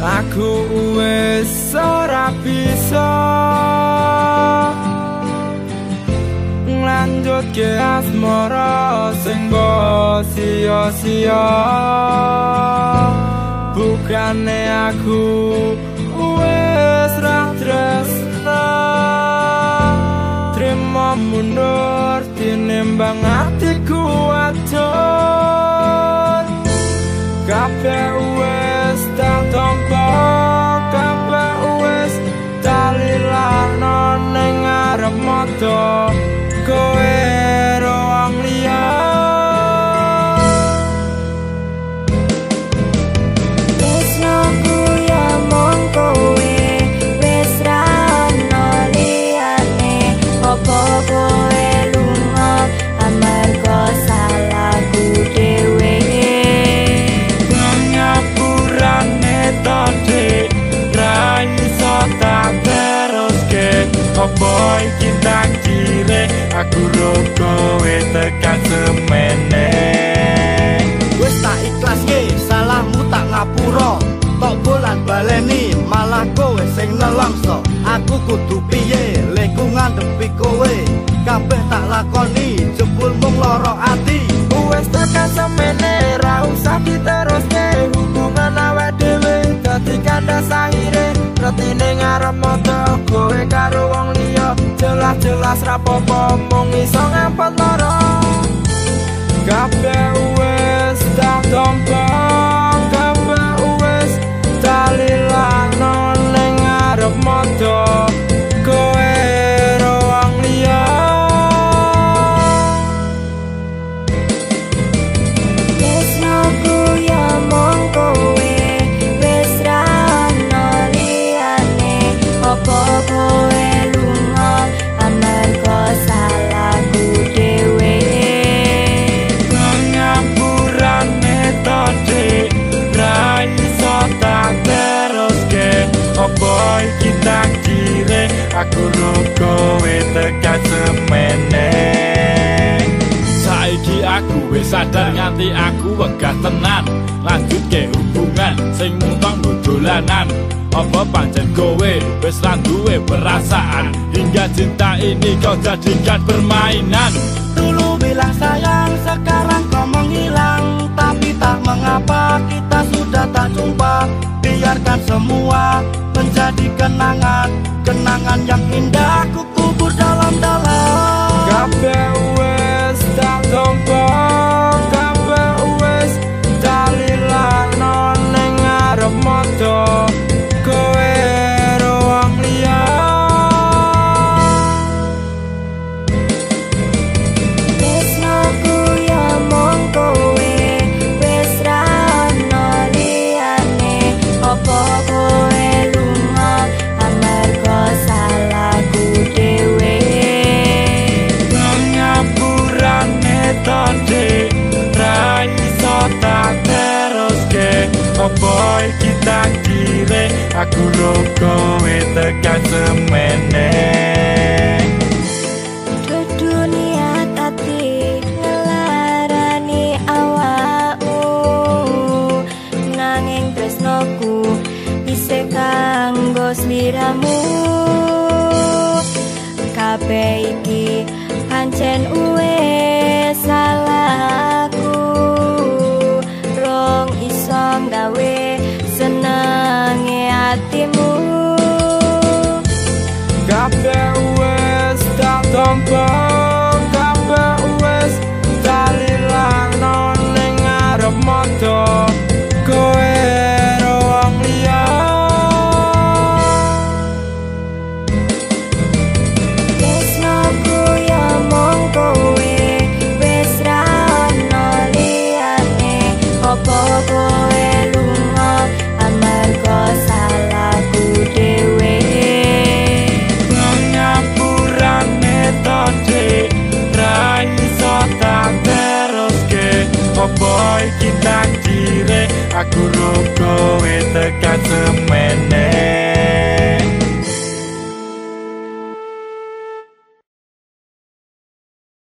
Aku wis ora bisa nglanjutke asmara sing mbok sia-sia. Bukane aku wis ra tresna, trimo mundur tinimbang atiku atur. Kabeh wis tak tampa, kabeh wis talilano ning arep mata. Kowe roang liya tresnaku ya mung kowe, wis ra ono liyane. Apa kowe lunga amarga salahku dhewe? Pengapurane tadi ra iso tak teruske. Apa iki takdire aku kowe tekan semene. Wis tak ikhlaske salahmu tak ngapura, tok bolan baleni malah kowe sing nelongso. Aku kudu piye lek ngandepi kowe, kabeh tak lakoni jebul mung lara ati. Wis tekan semene ra usah diteruske. Hubungan awake dhewe dadi kandas akhire. Retine ngarep mata kowe karo wong liya, jelas-jelas ra apa-apa mung iso ngampet lara. Kabeh wis tak tampa, kabeh wis talilano ning ngarep mata. Kowe roang liya Tresnaku ya mung kowe, wis ra ono liyane. Apa kowe lunga amarga salahku dhewe? Pengapurane tadi ra iso tak teruske. Apa iki takdire aku kowe tekan semene. Saiki aku wis sadar nganti aku wegah tenan, lanjutke hubungan sing mumpang dolanan. Apa pancen kowe wis ra duwe perasaan, hingga cinta ini kau jadikan permainan. Dulu bilang sayang, sekarang kau menghilang. Tapi tak mengapa kita sudah tak jumpa. Biarkan semua menjadi kenangan, kenangan yang indah ku kubur dalam-dalam. Kabeh wis tak tampa, kabeh wis talilano ning ngarep mata. Kowe roang liya Tresnaku ya mung kowe, wis ra ono liyane. Apa kowe lunga amarga salahku dhewe? pengapurane tadi ra iso tak teruske. Apa iki takdire aku kowe tekan semene. Dunia tati ngelarani awakmu, nanging tresnoku isih kanggo sliramu. Kabeh iki pancen wis salahku, rong iso gawe senenge atimu. Kabeh wis tak tampa, kabeh wis talilano ning ngarep mata. Kowe roang liya Tresnaku ya mung kowe, wis ra ono liyane. Apa kowe lunga amarga salahku dhewe? pengapurane tadi ra iso tak teruske. Apa iki takdire aku kowe tekan semene.